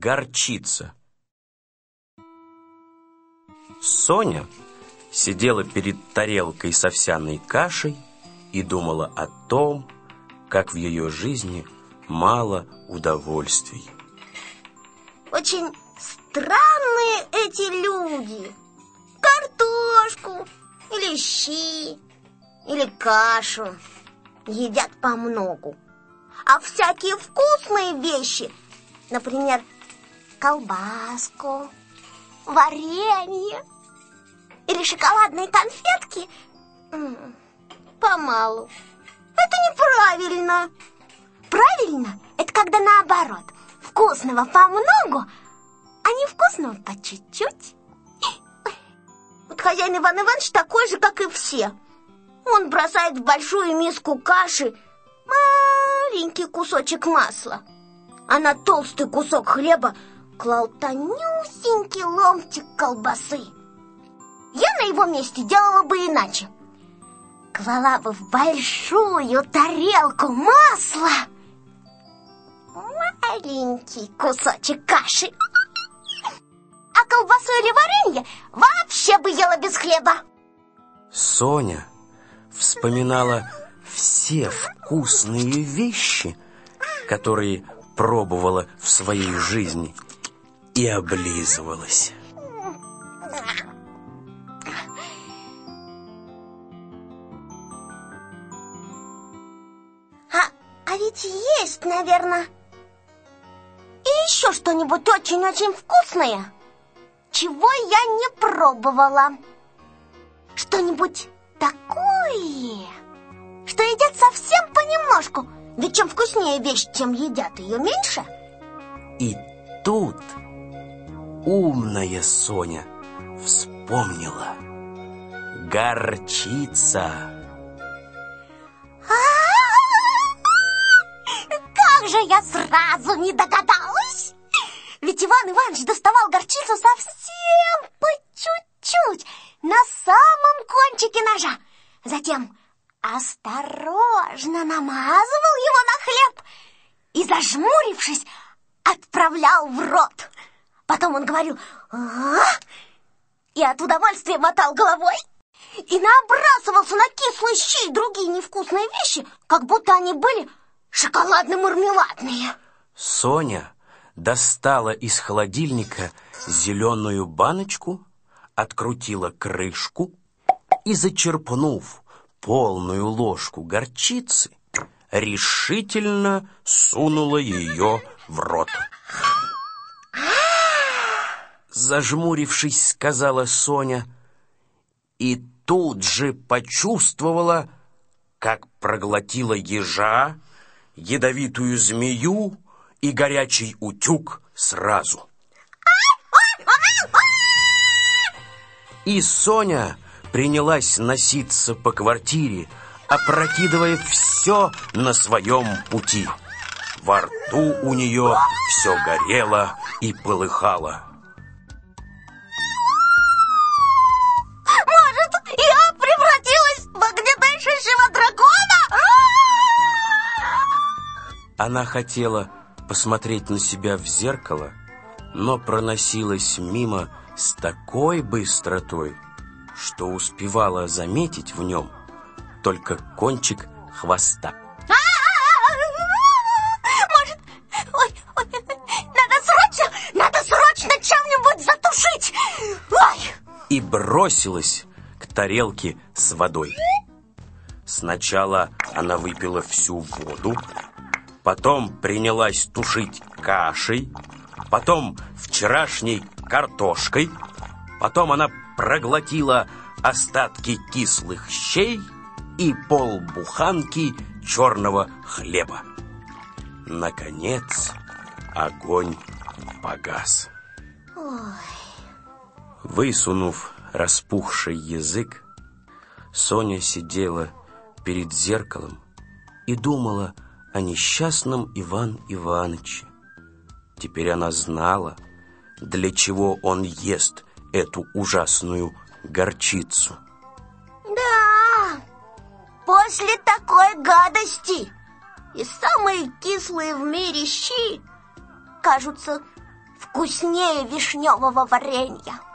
горчица. Соня сидела перед тарелкой с овсяной кашей и думала о том, как в ее жизни мало удовольствий. Очень странные эти люди. Картошку или щи, или кашу едят помногу. А всякие вкусные вещи, например, колбаску, варенье или шоколадные конфетки, помалу. Это неправильно. Правильно – это когда наоборот. Вкусного помногу, а невкусного по чуть-чуть. Вот хозяин Иван Иванович такой же, как и все. Он бросает в большую миску каши маленький кусочек масла, а на толстый кусок хлеба клал тонюсенький ломтик колбасы. Я на его месте делала бы иначе. Клала бы в большую тарелку масла маленький кусочек каши, а колбасу или варенье вообще бы ела без хлеба. Соня вспоминала все вкусные вещи, которые пробовала в своей жизни, и облизывалась. А ведь есть, наверное, и еще что-нибудь очень-очень вкусное, чего я не пробовала. Что-нибудь такое, что едят совсем понемножку. Ведь чем вкуснее вещь, тем едят ее меньше. И тут умная Соня вспомнила. Горчица. Как же я сразу не догадалась! Ведь Иван Иванович доставал горчицу совсем по чуть-чуть, на самом кончике ножа. Затем осторожно намазывал его на хлеб и, зажмурившись, отправлял в рот. Потом он говорил и от удовольствия мотал головой и набрасывался на кислые щи и другие невкусные вещи, как будто они были шоколадно-мармеладные. Соня достала из холодильника зеленую баночку, открутила крышку и, зачерпнув полную ложку горчицы, решительно сунула ее в рот. Зажмурившись, сказала Соня, и тут же почувствовала, как проглотила ежа, ядовитую змею и горячий утюг сразу. И Соня принялась носиться по квартире, опрокидывая все на своем пути. Во рту у нее все горело и полыхало. Может, я превратилась в огнедышащего дракона? Она хотела посмотреть на себя в зеркало, но проносилась мимо с такой быстротой, что успевала заметить в нем только кончик хвоста. Может, надо срочно чем-нибудь затушить. Ой! И бросилась к тарелке с водой. Сначала она выпила всю воду, потом принялась тушить кашей, потом вчерашней картошкой, потом она проглотила остатки кислых щей и полбуханки черного хлеба. Наконец, огонь погас. Высунув распухший язык, Соня сидела перед зеркалом и думала о несчастном Иван Иваныче. Теперь она знала, для чего он ест эту ужасную горчицу. Да, после такой гадости и самые кислые в мире щи кажутся вкуснее вишневого варенья.